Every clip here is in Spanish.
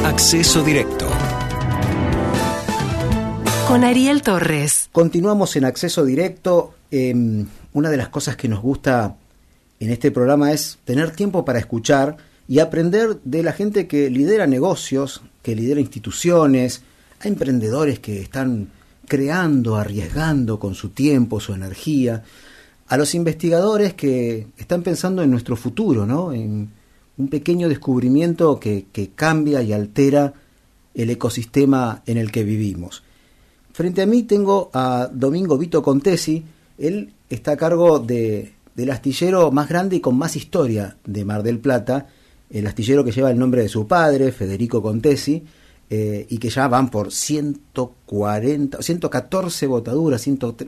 Acceso Directo. Con Ariel Torres. Continuamos en Acceso Directo. Una de las cosas que nos gusta en este programa es tener tiempo para escuchar y aprender de la gente que lidera negocios, que lidera instituciones, a emprendedores que están creando, arriesgando con su tiempo, su energía, a los investigadores que están pensando en nuestro futuro, ¿no? En un pequeño descubrimiento que cambia y altera el ecosistema en el que vivimos. Frente a mí tengo a Domingo Vito Contesi. Él está a cargo del astillero más grande y con más historia de Mar del Plata, el astillero que lleva el nombre de su padre, Federico Contesi, y que ya van por 114 botaduras,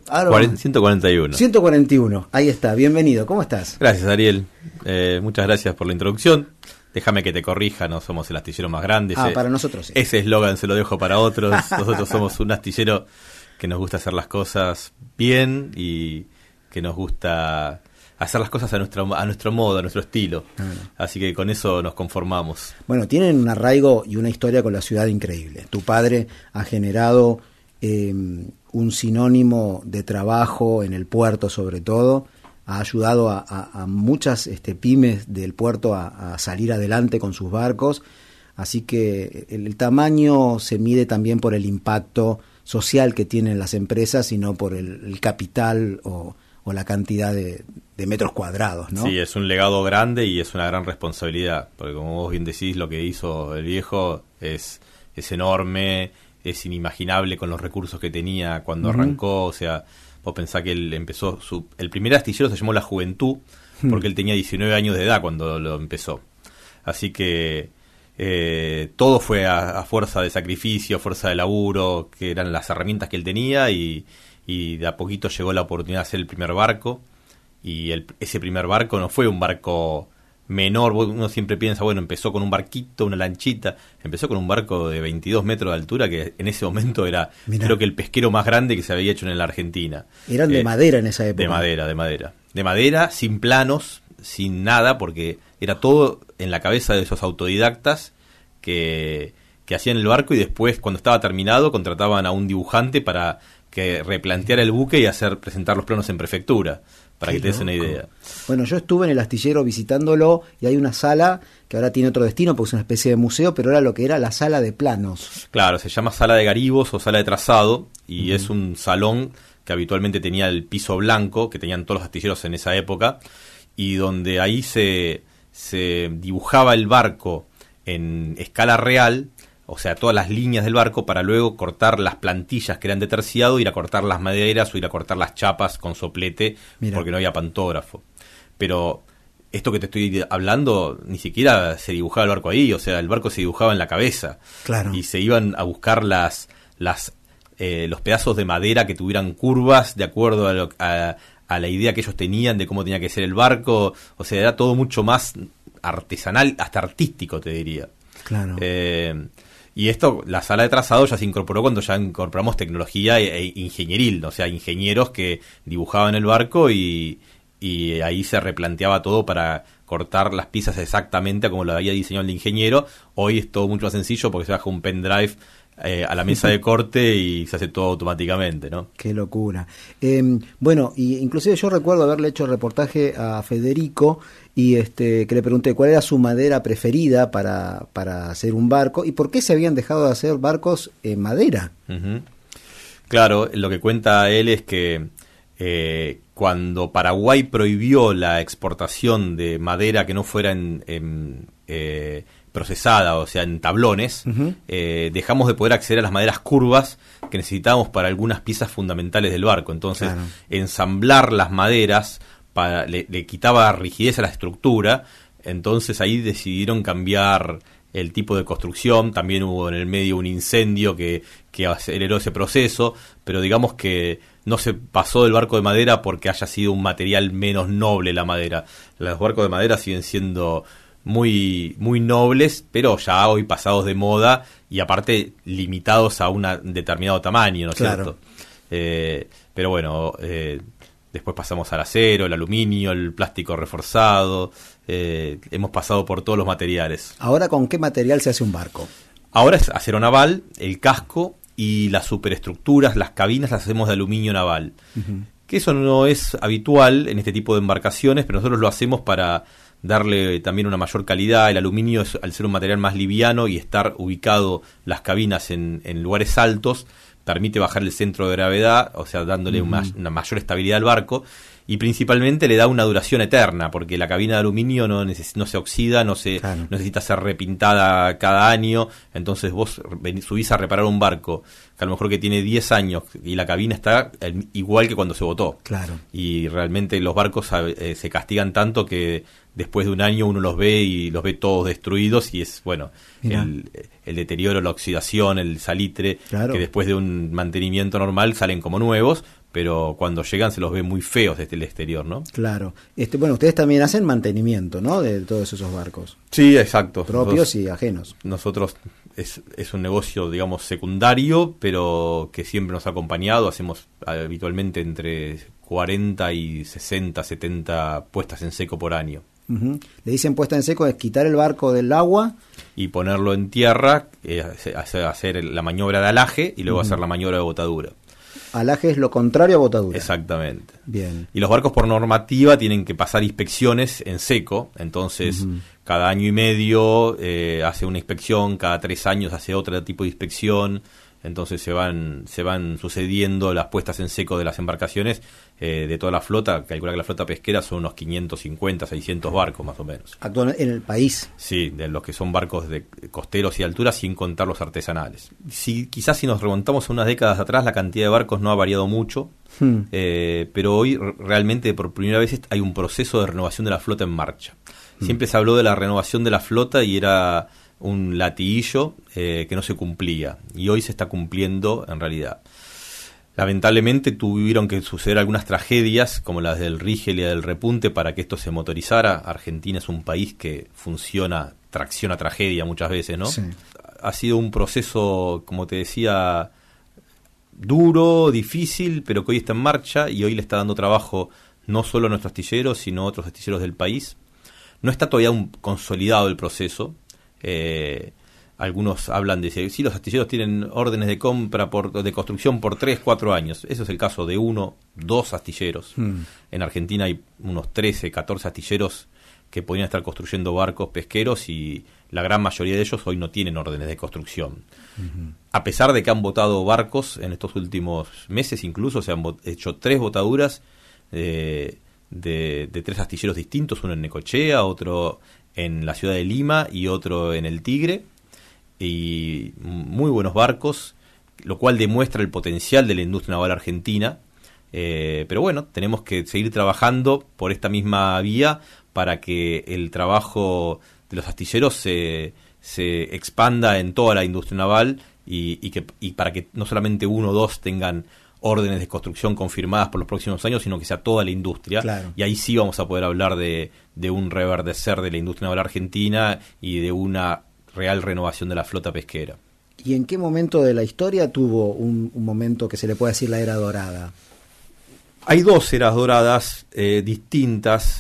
141. 141, ahí está, bienvenido, ¿cómo estás? Gracias, Ariel, muchas gracias por la introducción. Déjame que te corrija, no somos el astillero más grande. Para nosotros sí. Ese eslogan se lo dejo para otros. Nosotros somos un astillero que nos gusta hacer las cosas bien y que nos gusta hacer las cosas a nuestro modo, a nuestro estilo. Así que con eso nos conformamos. Bueno, tienen un arraigo y una historia con la ciudad increíble. Tu padre ha generado un sinónimo de trabajo en el puerto, sobre todo. Ha ayudado a muchas pymes del puerto a salir adelante con sus barcos. Así que el tamaño se mide también por el impacto social que tienen las empresas y no por el capital o la cantidad de metros cuadrados, ¿no? Sí, es un legado grande y es una gran responsabilidad, porque como vos bien decís, lo que hizo el viejo es enorme, es inimaginable con los recursos que tenía cuando arrancó. O sea, vos pensás que él empezó, el primer astillero se llamó La Juventud, porque él tenía 19 años de edad cuando lo empezó. Así que todo fue a fuerza de sacrificio, fuerza de laburo, que eran las herramientas que él tenía, y de a poquito llegó la oportunidad de hacer el primer barco, y ese primer barco no fue un barco menor. Uno siempre piensa, bueno, empezó con un barquito, una lanchita, empezó con un barco de 22 metros de altura, que en ese momento era, creo que el pesquero más grande que se había hecho en la Argentina. Eran de madera en esa época. De madera, sin planos, sin nada, porque era todo en la cabeza de esos autodidactas que hacían el barco, y después, cuando estaba terminado, contrataban a un dibujante para que replanteara el buque y presentar los planos en prefectura, para que te des una idea. Bueno, yo estuve en el astillero visitándolo, y hay una sala que ahora tiene otro destino porque es una especie de museo, pero era lo que era la sala de planos. Claro, se llama sala de garibos o sala de trazado, y es un salón que habitualmente tenía el piso blanco, que tenían todos los astilleros en esa época, y donde ahí se dibujaba el barco en escala real, o sea, todas las líneas del barco, para luego cortar las plantillas que eran de terciado, ir a cortar las maderas o ir a cortar las chapas con soplete. Mirá, porque no había pantógrafo. Pero esto que te estoy hablando, ni siquiera se dibujaba el barco ahí, o sea, el barco se dibujaba en la cabeza. Claro. Y se iban a buscar los pedazos de madera que tuvieran curvas de acuerdo a la idea que ellos tenían de cómo tenía que ser el barco. O sea, era todo mucho más artesanal, hasta artístico, te diría. Claro. Y esto, la sala de trazado ya se incorporó cuando ya incorporamos tecnología e ingenieril, o sea, ingenieros que dibujaban el barco, y ahí se replanteaba todo para cortar las piezas exactamente como lo había diseñado el ingeniero. Hoy es todo mucho más sencillo porque se baja un pendrive a la mesa de corte y se hace todo automáticamente, ¿no? Qué locura. Bueno, y inclusive yo recuerdo haberle hecho reportaje a Federico y que le pregunté cuál era su madera preferida para hacer un barco y por qué se habían dejado de hacer barcos en madera. Uh-huh. Claro, lo que cuenta él es que cuando Paraguay prohibió la exportación de madera que no fuera procesada, o sea, en tablones, dejamos de poder acceder a las maderas curvas que necesitábamos para algunas piezas fundamentales del barco. Entonces, ensamblar las maderas le quitaba rigidez a la estructura. Entonces ahí decidieron cambiar el tipo de construcción. También hubo en el medio un incendio que aceleró ese proceso, pero digamos que no se pasó del barco de madera porque haya sido un material menos noble la madera. Los barcos de madera siguen siendo muy, muy nobles, pero ya hoy pasados de moda y aparte limitados a un determinado tamaño, ¿no es cierto? Pero bueno, después pasamos al acero, el aluminio, el plástico reforzado, hemos pasado por todos los materiales. Ahora, ¿con qué material se hace un barco? Ahora es acero naval, el casco y las superestructuras, las cabinas las hacemos de aluminio naval. Que eso no es habitual en este tipo de embarcaciones, pero nosotros lo hacemos para darle también una mayor calidad. El aluminio, al ser un material más liviano y estar ubicado las cabinas en lugares altos, permite bajar el centro de gravedad, o sea, dándole una mayor estabilidad al barco, y principalmente le da una duración eterna, porque la cabina de aluminio no se oxida, no necesita ser repintada cada año. Entonces vos subís a reparar un barco que a lo mejor que tiene 10 años y la cabina está igual que cuando se botó. Claro. Y realmente los barcos se castigan tanto que después de un año uno los ve y los ve todos destruidos, y es, bueno, el deterioro, la oxidación, el salitre, claro, que después de un mantenimiento normal salen como nuevos, pero cuando llegan se los ve muy feos desde el exterior, ¿no? Claro. Bueno, ustedes también hacen mantenimiento, ¿no?, de todos esos barcos. Sí, exacto. Propios y ajenos. Nosotros es un negocio, digamos, secundario, pero que siempre nos ha acompañado. Hacemos habitualmente entre 40 y 60, 70 puestas en seco por año. Le dicen puesta en seco, es quitar el barco del agua y ponerlo en tierra, hacer la maniobra de alaje y luego hacer la maniobra de botadura. Alaje es lo contrario a botadura. Exactamente. Bien. Y los barcos por normativa tienen que pasar inspecciones en seco, entonces cada año y medio hace una inspección, cada 3 años hace otro tipo de inspección. Entonces se van sucediendo las puestas en seco de las embarcaciones de toda la flota. Calcula que la flota pesquera son unos 550, 600 barcos más o menos. ¿Actualmente en el país? Sí, de los que son barcos de costeros y alturas, sin contar los artesanales. Quizás si nos remontamos a unas décadas atrás, la cantidad de barcos no ha variado mucho, pero hoy realmente por primera vez hay un proceso de renovación de la flota en marcha. Siempre se habló de la renovación de la flota y era un latiguillo que no se cumplía, y hoy se está cumpliendo en realidad. Lamentablemente tuvieron que suceder algunas tragedias como las del Rigel y del Repunte para que esto se motorizara. Argentina es un país que funciona tracción a tragedia muchas veces, ¿no? Sí. Ha sido un proceso, como te decía, duro, difícil, pero que hoy está en marcha y hoy le está dando trabajo no solo a nuestros astilleros, sino a otros astilleros del país. No está todavía consolidado el proceso. Algunos hablan de si los astilleros tienen órdenes de compra de construcción por 3-4 años. Eso es el caso de 1-2 astilleros. En Argentina hay unos 13, 14 astilleros que podrían estar construyendo barcos pesqueros y la gran mayoría de ellos hoy no tienen órdenes de construcción. A pesar de que han botado barcos en estos últimos meses, incluso se han hecho 3 botaduras de 3 astilleros distintos, uno en Necochea, otro en la ciudad de Lima y otro en el Tigre, y muy buenos barcos, lo cual demuestra el potencial de la industria naval argentina. Pero bueno, tenemos que seguir trabajando por esta misma vía para que el trabajo de los astilleros se expanda en toda la industria naval y para que no solamente 1 o 2 tengan órdenes de construcción confirmadas por los próximos años, sino que sea toda la industria. Claro. Y ahí sí vamos a poder hablar de un reverdecer de la industria naval argentina y de una real renovación de la flota pesquera. ¿Y en qué momento de la historia tuvo un momento que se le puede decir la era dorada? Hay 2 eras doradas distintas.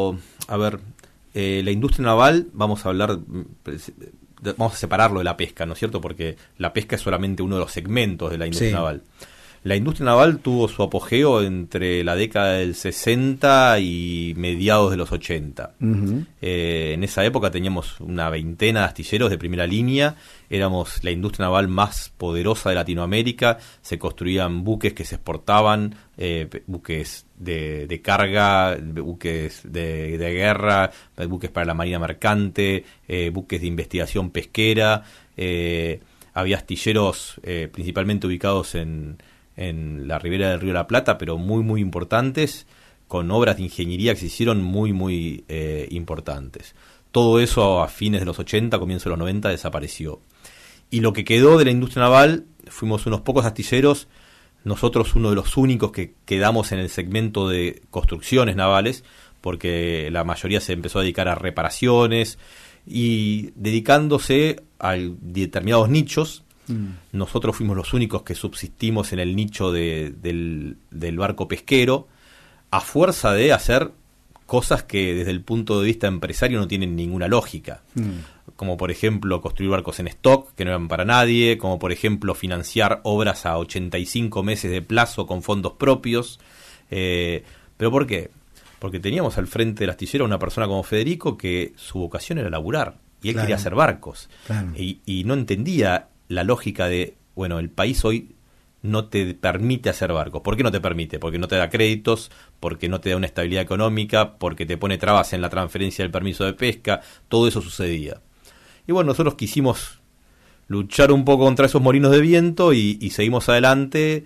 La industria naval, vamos a separarlo de la pesca, ¿no es cierto? Porque la pesca es solamente uno de los segmentos de la industria naval. La industria naval tuvo su apogeo entre la década del 60 y mediados de los 80. En esa época teníamos una veintena de astilleros de primera línea, éramos la industria naval más poderosa de Latinoamérica, se construían buques que se exportaban, buques de carga, buques de guerra, buques para la marina mercante, buques de investigación pesquera, había astilleros principalmente ubicados en la ribera del Río de la Plata, pero muy muy importantes, con obras de ingeniería que se hicieron muy muy importantes. Todo eso a fines de los 80, comienzos de los 90 desapareció. Y lo que quedó de la industria naval, fuimos unos pocos astilleros, nosotros uno de los únicos que quedamos en el segmento de construcciones navales, porque la mayoría se empezó a dedicar a reparaciones y dedicándose a determinados nichos. Nosotros fuimos los únicos que subsistimos en el nicho del barco pesquero, a fuerza de hacer cosas que desde el punto de vista empresario no tienen ninguna lógica. como por ejemplo construir barcos en stock que no eran para nadie, como por ejemplo financiar obras a 85 meses de plazo con fondos propios. ¿Pero por qué? Porque teníamos al frente del astillero una persona como Federico que su vocación era laburar y él quería hacer barcos. Claro. Y no entendía la lógica de, bueno, el país hoy no te permite hacer barcos. ¿Por qué no te permite? Porque no te da créditos, porque no te da una estabilidad económica, porque te pone trabas en la transferencia del permiso de pesca. Todo eso sucedía. Y bueno, nosotros quisimos luchar un poco contra esos molinos de viento y seguimos adelante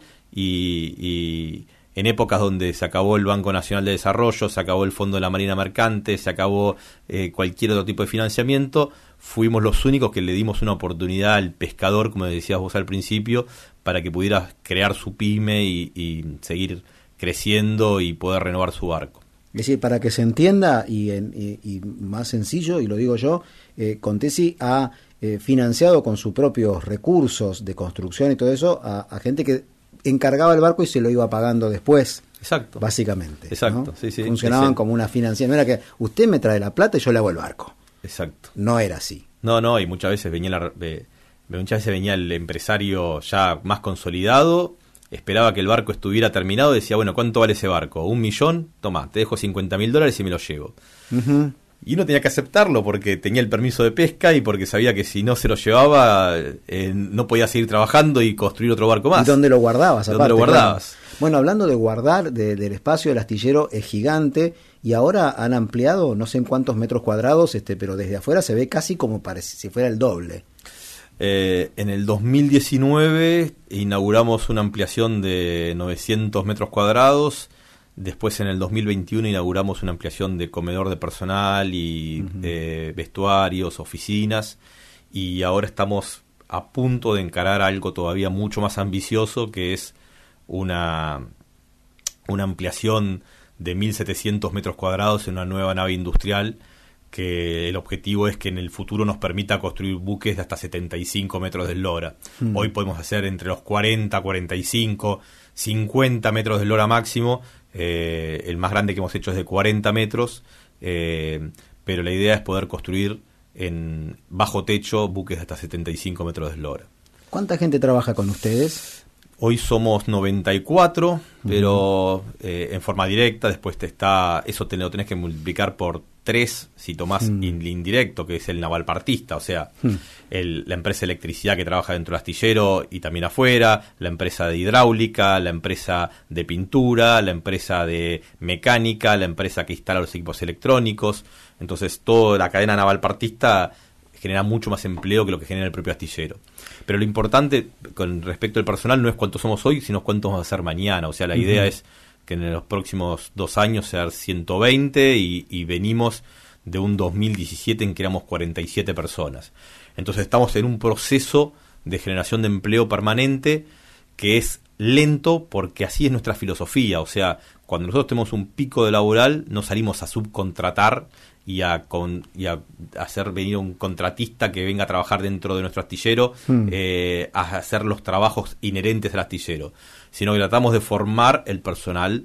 y en épocas donde se acabó el Banco Nacional de Desarrollo, se acabó el Fondo de la Marina Mercante, se acabó cualquier otro tipo de financiamiento, fuimos los únicos que le dimos una oportunidad al pescador, como decías vos al principio, para que pudiera crear su pyme y seguir creciendo y poder renovar su barco. Es decir, para que se entienda y más sencillo, y lo digo yo, Contesi ha financiado con sus propios recursos de construcción y todo eso a gente que encargaba el barco y se lo iba pagando después. Exacto. Básicamente. Exacto, ¿no? sí, sí. Funcionaban como una financiación. No era que usted me trae la plata y yo le hago el barco. Exacto. No era así. No, y muchas veces venía el empresario ya más consolidado, esperaba que el barco estuviera terminado y decía, bueno, ¿cuánto vale ese barco? $1.000.000, toma, te dejo $50.000 y me lo llevo. Uh-huh. Y uno tenía que aceptarlo porque tenía el permiso de pesca y porque sabía que si no se lo llevaba no podía seguir trabajando y construir otro barco más. ¿Y dónde lo guardabas? ¿Dónde lo guardabas? Claro. Bueno, hablando de guardar, del espacio del astillero es gigante y ahora han ampliado no sé en cuántos metros cuadrados, pero desde afuera se ve casi como si fuera el doble. En el 2019 inauguramos una ampliación de 900 metros cuadrados. Después en el 2021 inauguramos una ampliación de comedor de personal y vestuarios, oficinas, y ahora estamos a punto de encarar algo todavía mucho más ambicioso, que es una ampliación de 1.700 metros cuadrados en una nueva nave industrial, que el objetivo es que en el futuro nos permita construir buques de hasta 75 metros de eslora. Hoy podemos hacer entre los 40, 45, 50 metros de eslora máximo. El más grande que hemos hecho es de 40 metros, pero la idea es poder construir en bajo techo buques de hasta 75 metros de eslora. ¿Cuánta gente trabaja con ustedes? Hoy somos 94, pero en forma directa. Después eso te lo tenés que multiplicar por 3 si tomás indirecto, que es el navalpartista, o sea, la empresa de electricidad que trabaja dentro del astillero y también afuera, la empresa de hidráulica, la empresa de pintura, la empresa de mecánica, la empresa que instala los equipos electrónicos. Entonces toda la cadena navalpartista genera mucho más empleo que lo que genera el propio astillero. Pero lo importante con respecto al personal no es cuántos somos hoy, sino cuántos vamos a ser mañana. O sea, la idea es que en los próximos 2 años sean 120 y venimos de un 2017 en que éramos 47 personas. Entonces estamos en un proceso de generación de empleo permanente que es lento porque así es nuestra filosofía. O sea, cuando nosotros tenemos un pico de laboral no salimos a subcontratar y a hacer venir un contratista que venga a trabajar dentro de nuestro astillero a hacer los trabajos inherentes al astillero, sino que tratamos de formar el personal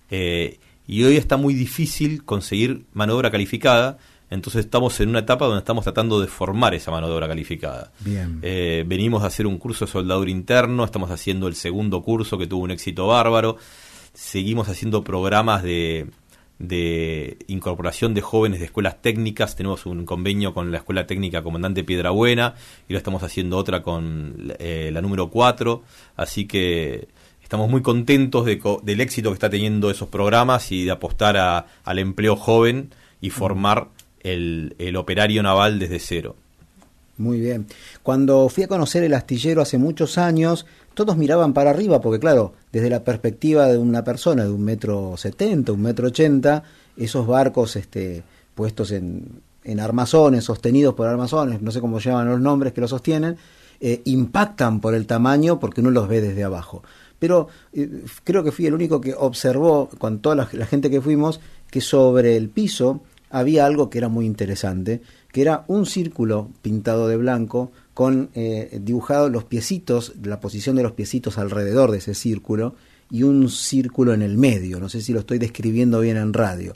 y hoy está muy difícil conseguir mano de obra calificada, entonces estamos en una etapa donde estamos tratando de formar esa mano de obra calificada. Bien. Venimos a hacer un curso de soldadura interno, estamos haciendo el segundo curso que tuvo un éxito bárbaro, seguimos haciendo programas de incorporación de jóvenes de escuelas técnicas. Tenemos un convenio con la Escuela Técnica Comandante Piedrabuena y ahora estamos haciendo otra con la número 4, así que estamos muy contentos del éxito que está teniendo esos programas y de apostar al empleo joven y formar el operario naval desde cero. Muy bien. Cuando fui a conocer el astillero hace muchos años, todos miraban para arriba, porque claro, desde la perspectiva de una persona de 1,70 m, 1,80 m, esos barcos puestos en armazones, sostenidos por armazones, no sé cómo llaman los nombres que los sostienen, impactan por el tamaño porque uno los ve desde abajo. Pero creo que fui el único que observó, con toda la gente que fuimos, que sobre el piso había algo que era muy interesante, que era un círculo pintado de blanco con dibujados los piecitos, la posición de los piecitos alrededor de ese círculo y un círculo en el medio. No sé si lo estoy describiendo bien en radio,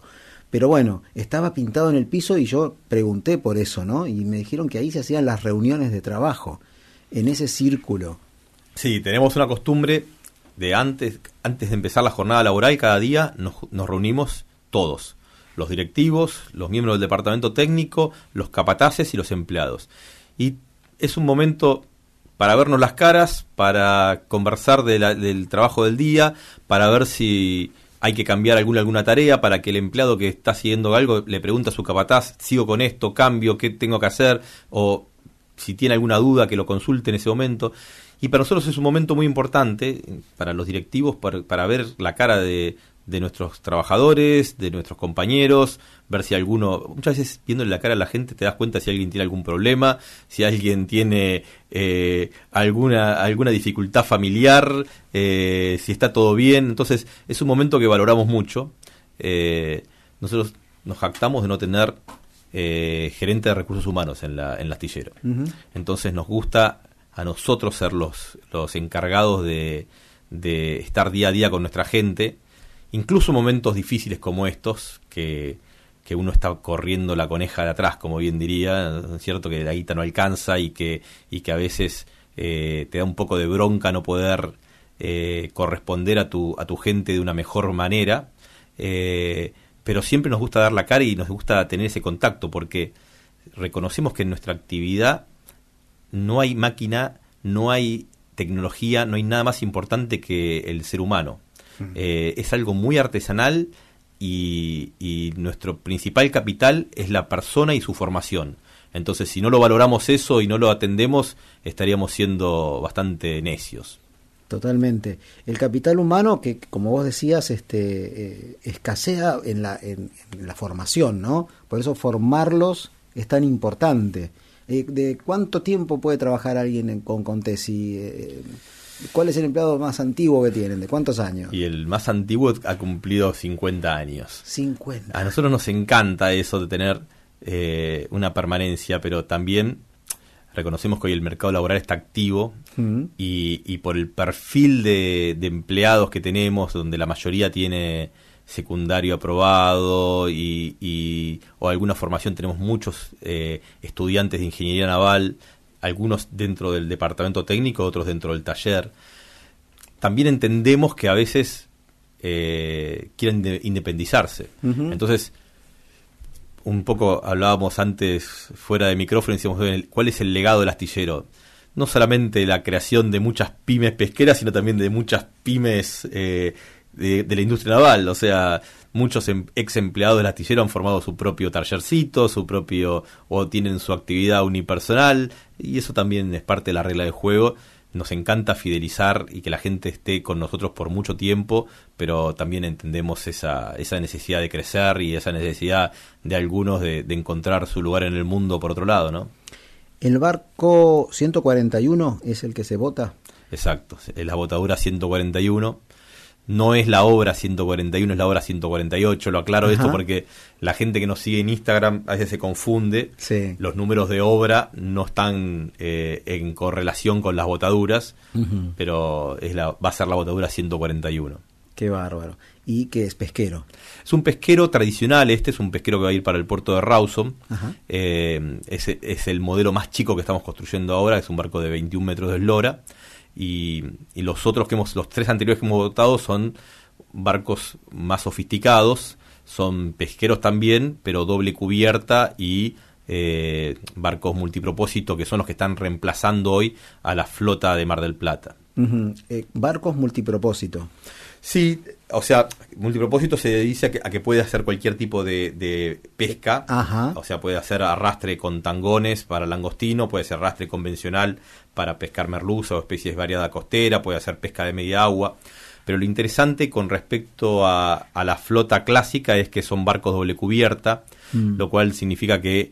Pero bueno, estaba pintado en el piso y yo pregunté por eso, ¿no? Y me dijeron que ahí se hacían las reuniones de trabajo, en ese círculo. Sí, tenemos una costumbre de antes de empezar la jornada laboral, cada día nos reunimos todos, los directivos, los miembros del departamento técnico, los capataces y los empleados. Y es un momento para vernos las caras, para conversar del trabajo del día, para ver si hay que cambiar alguna tarea, para que el empleado que está siguiendo algo le pregunte a su capataz, sigo con esto, cambio, qué tengo que hacer, o si tiene alguna duda que lo consulte en ese momento. Y para nosotros es un momento muy importante, para los directivos, para ver la cara de nuestros trabajadores, de nuestros compañeros, ver si alguno, muchas veces viéndole la cara a la gente te das cuenta si alguien tiene algún problema, si alguien tiene alguna dificultad familiar, si está todo bien. Entonces es un momento que valoramos mucho. Nosotros nos jactamos de no tener gerente de recursos humanos en el astillero. Uh-huh. Entonces nos gusta a nosotros ser los encargados de estar día a día con nuestra gente, incluso momentos difíciles como estos, que uno está corriendo la coneja de atrás, como bien diría, es cierto que la guita no alcanza y que a veces te da un poco de bronca no poder corresponder a tu gente de una mejor manera, pero siempre nos gusta dar la cara y nos gusta tener ese contacto, porque reconocemos que en nuestra actividad no hay máquina, no hay tecnología, no hay nada más importante que el ser humano. Es algo muy artesanal y nuestro principal capital es la persona y su formación. Entonces, si no lo valoramos eso y no lo atendemos, estaríamos siendo bastante necios. Totalmente. El capital humano que, como vos decías, escasea en la formación, ¿no? Por eso formarlos es tan importante. ¿De cuánto tiempo puede trabajar alguien con Contesi? ¿Cuál es el empleado más antiguo que tienen? ¿De cuántos años? Y el más antiguo ha cumplido 50 años. 50. A nosotros nos encanta eso de tener una permanencia, pero también reconocemos que hoy el mercado laboral está activo y por el perfil de empleados que tenemos, donde la mayoría tiene secundario aprobado o alguna formación, tenemos muchos estudiantes de ingeniería naval, algunos dentro del departamento técnico, otros dentro del taller. También entendemos que a veces quieren independizarse. Uh-huh. Entonces, un poco hablábamos antes fuera de micrófono y decíamos, ¿cuál es el legado del astillero? No solamente la creación de muchas pymes pesqueras, sino también de muchas pymes de la industria naval. O sea, muchos ex empleados del astillero han formado su propio tallercito, o tienen su actividad unipersonal, y eso también es parte de la regla del juego. Nos encanta fidelizar y que la gente esté con nosotros por mucho tiempo, pero también entendemos esa necesidad de crecer y esa necesidad de algunos de encontrar su lugar en el mundo por otro lado, ¿no? ¿El barco 141 es el que se bota? Exacto, es la botadura 141. No es la obra 141, es la obra 148. Lo aclaro. Ajá. Esto porque la gente que nos sigue en Instagram a veces se confunde. Sí. Los números de obra no están en correlación con las botaduras, uh-huh, pero va a ser la botadura 141. Qué bárbaro. ¿Y qué es? ¿Pesquero? Es un pesquero tradicional. Es un pesquero que va a ir para el puerto de Rawson. Es el modelo más chico que estamos construyendo ahora. Es un barco de 21 metros de eslora. Y los tres anteriores que hemos botado son barcos más sofisticados, son pesqueros también, pero doble cubierta y barcos multipropósito, que son los que están reemplazando hoy a la flota de Mar del Plata. Uh-huh. Barcos multipropósito. Sí, o sea, multipropósito se dice a que puede hacer cualquier tipo de pesca. Ajá. O sea, puede hacer arrastre con tangones para langostino, puede hacer arrastre convencional para pescar merluza o especies variadas costera, puede hacer pesca de media agua. Pero lo interesante con respecto a la flota clásica es que son barcos doble cubierta, lo cual significa que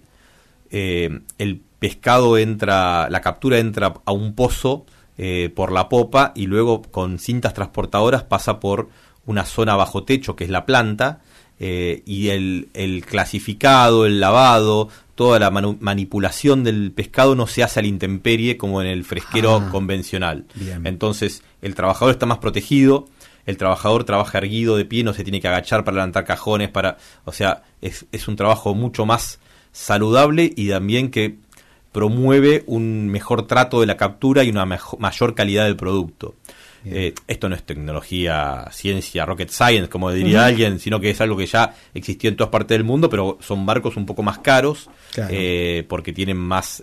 el pescado la captura entra a un pozo por la popa y luego con cintas transportadoras pasa por una zona bajo techo que es la planta, y el clasificado, el lavado, toda la manipulación del pescado no se hace a la intemperie como en el fresquero convencional. Bien. Entonces el trabajador está más protegido, el trabajador trabaja erguido de pie, no se tiene que agachar para levantar cajones, o sea, es un trabajo mucho más saludable y también que promueve un mejor trato de la captura y una mayor calidad del producto. Esto no es tecnología, ciencia, rocket science, como diría alguien, sino que es algo que ya existió en todas partes del mundo, pero son barcos un poco más caros, claro. Porque tienen más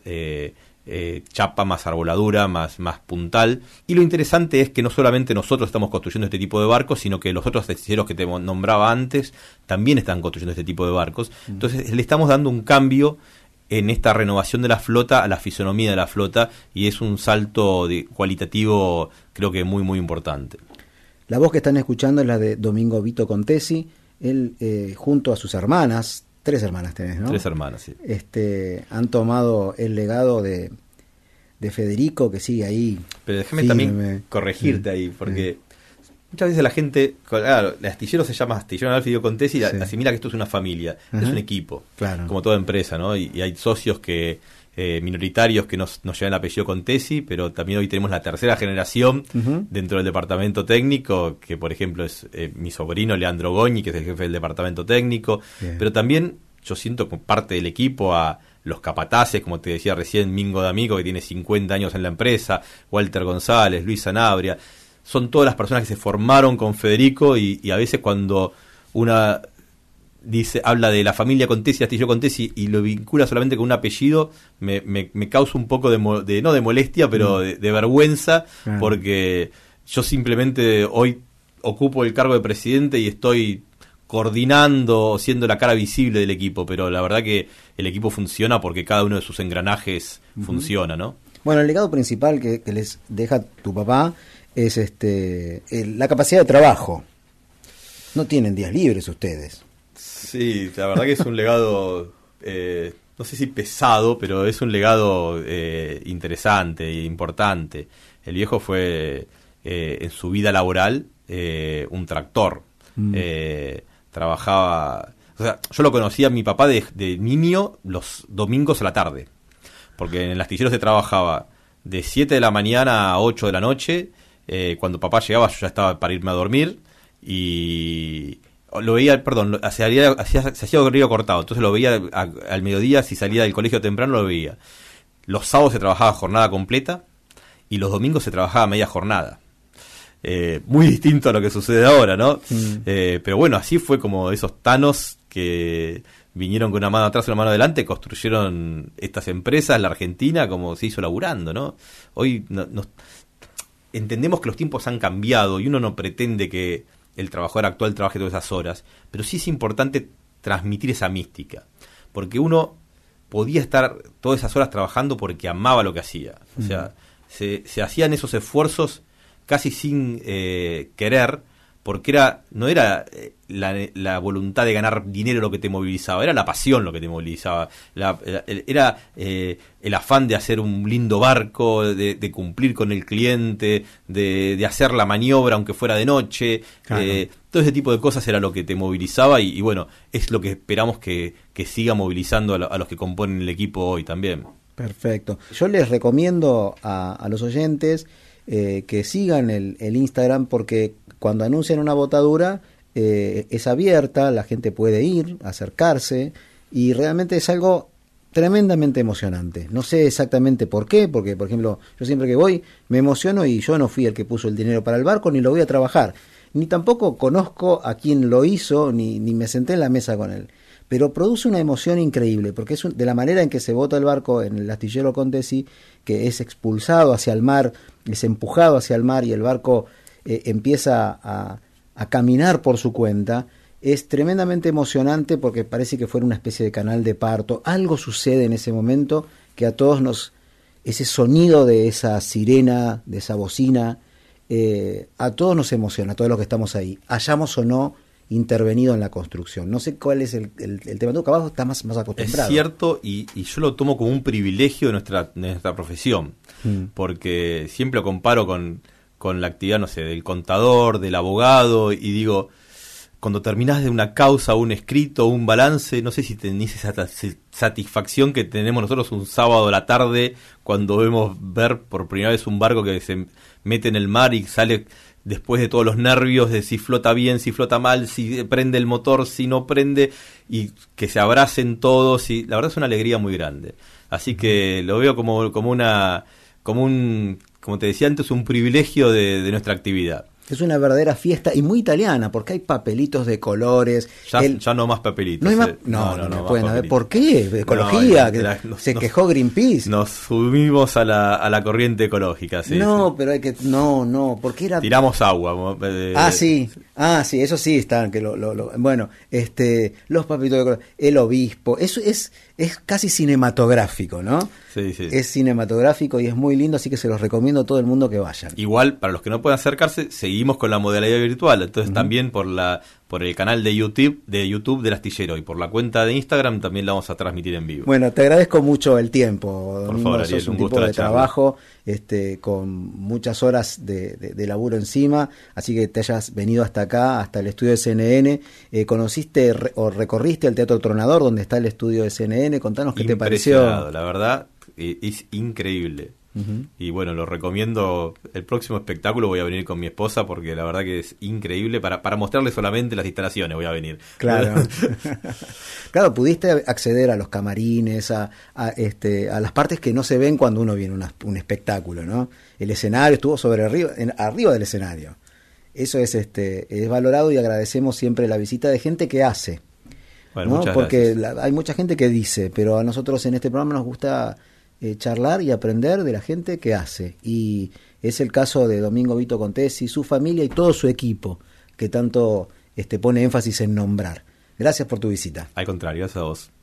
chapa, más arboladura, más puntal. Y lo interesante es que no solamente nosotros estamos construyendo este tipo de barcos, sino que los otros astilleros que te nombraba antes también están construyendo este tipo de barcos. Entonces le estamos dando un cambio en esta renovación de la flota a la fisonomía de la flota, y es un salto cualitativo creo que muy muy importante. La voz que están escuchando es la de Domingo Vito Contesi. Él junto a sus hermanas, 3 hermanas tenés, ¿no? 3 hermanas, sí. Han tomado el legado de Federico, que sigue ahí. Pero déjame también corregirte ahí, porque muchas veces la gente, claro, el astillero se llama Astillero Naval Federico Contesi y asimila que esto es una familia, es un equipo, claro, como toda empresa, ¿no? Y hay socios que minoritarios que nos llevan el apellido Contesi, pero también hoy tenemos la tercera generación dentro del departamento técnico, que por ejemplo es mi sobrino Leandro Goñi, que es el jefe del departamento técnico. Bien. Pero también yo siento como parte del equipo a los capataces, como te decía recién, Mingo D'Amico, que tiene 50 años en la empresa, Walter González, Luis Sanabria. Son todas las personas que se formaron con Federico, y a veces cuando una habla de la familia Contesi, Astillero Contesi, y lo vincula solamente con un apellido, me causa un poco no de molestia, pero de vergüenza, porque yo simplemente hoy ocupo el cargo de presidente y estoy coordinando, siendo la cara visible del equipo, pero la verdad que el equipo funciona porque cada uno de sus engranajes funciona, ¿no? Bueno, el legado principal que les deja tu papá es la capacidad de trabajo. No tienen días libres ustedes. Sí, la verdad que es un legado, no sé si pesado, pero es un legado interesante e importante. El viejo fue, en su vida laboral, un tractor. Trabajaba, o sea, yo lo conocía a mi papá de niño los domingos a la tarde, porque en el astillero se trabajaba de 7 de la mañana a 8 de la noche. Cuando papá llegaba yo ya estaba para irme a dormir, y lo veía, se hacía corrido cortado, entonces lo veía al mediodía. Si salía del colegio temprano lo veía. Los sábados se trabajaba jornada completa y los domingos se trabajaba media jornada. Muy distinto a lo que sucede ahora, ¿no? Pero bueno, así fue como esos tanos que vinieron con una mano atrás y una mano adelante, construyeron estas empresas, la Argentina, como se hizo laburando, ¿no? Hoy entendemos que los tiempos han cambiado y uno no pretende que el trabajador actual trabaje todas esas horas, pero sí es importante transmitir esa mística, porque uno podía estar todas esas horas trabajando porque amaba lo que hacía. O sea, se hacían esos esfuerzos casi sin querer, porque no era la voluntad de ganar dinero lo que te movilizaba, era la pasión lo que te movilizaba, era el afán de hacer un lindo barco, de cumplir con el cliente, de hacer la maniobra aunque fuera de noche. Claro. Todo ese tipo de cosas era lo que te movilizaba, y bueno, es lo que esperamos que siga movilizando a los que componen el equipo hoy también. Perfecto. Yo les recomiendo a los oyentes que sigan el Instagram, porque cuando anuncian una botadura es abierta, la gente puede ir, acercarse, y realmente es algo tremendamente emocionante. No sé exactamente por qué, porque por ejemplo yo siempre que voy me emociono, y yo no fui el que puso el dinero para el barco, ni lo voy a trabajar, ni tampoco conozco a quien lo hizo, ni me senté en la mesa con él, pero produce una emoción increíble, porque es de la manera en que se bota el barco en el astillero Contesi, que es expulsado hacia el mar, es empujado hacia el mar, y el barco empieza a caminar por su cuenta. Es tremendamente emocionante, porque parece que fuera una especie de canal de parto. Algo sucede en ese momento que a todos ese sonido de esa sirena, de esa bocina, a todos nos emociona, a todos los que estamos ahí, hayamos o no intervenido en la construcción. No sé cuál es el tema. Tú, Caballo, está más acostumbrado. Es cierto, y yo lo tomo como un privilegio de nuestra profesión, porque siempre lo comparo con la actividad, no sé, del contador, del abogado, y digo, cuando terminás de una causa, un escrito, un balance, no sé si tenés esa satisfacción que tenemos nosotros un sábado a la tarde cuando vemos ver por primera vez un barco que se mete en el mar y sale después de todos los nervios de si flota bien, si flota mal, si prende el motor, si no prende, y que se abracen todos, y la verdad es una alegría muy grande. Así que lo veo como te decía antes, un privilegio de nuestra actividad. Es una verdadera fiesta y muy italiana, porque hay papelitos de colores. Ya no más papelitos. No hay más, no pueden haber. ¿Por qué? Ecología, se quejó Greenpeace. Nos subimos a la corriente ecológica, sí. No, pero hay que porque era. Tiramos agua. Sí, eso sí está. Bueno, los papelitos de color, el obispo, eso es casi cinematográfico, ¿no? Sí. Es cinematográfico y es muy lindo, así que se los recomiendo a todo el mundo que vayan. Igual, para los que no puedan acercarse, seguimos con la modalidad virtual, entonces también por el canal de YouTube del Astillero y por la cuenta de Instagram también la vamos a transmitir en vivo. Bueno, te agradezco mucho el tiempo. Por favor, Ariel, sos un gusto tipo de charla. trabajo, con muchas horas de laburo encima, así que te hayas venido hasta acá, hasta el estudio de CNN. ¿Conociste o recorriste el Teatro Tronador, donde está el estudio de CNN? Contanos qué te pareció. La verdad, es increíble. Uh-huh. Y bueno, lo recomiendo. El próximo espectáculo voy a venir con mi esposa porque la verdad que es increíble. Para mostrarle solamente las instalaciones voy a venir. Claro. Claro, pudiste acceder a los camarines, a las partes que no se ven cuando uno viene a un espectáculo, ¿no? El escenario estuvo arriba del escenario. Eso es valorado y agradecemos siempre la visita de gente que hace. Bueno, ¿no? Porque hay mucha gente que dice, pero a nosotros en este programa nos gusta charlar y aprender de la gente que hace, y es el caso de Domingo Vito Contesi, su familia y todo su equipo que tanto pone énfasis en nombrar. Gracias por tu visita. Al contrario, gracias a vos.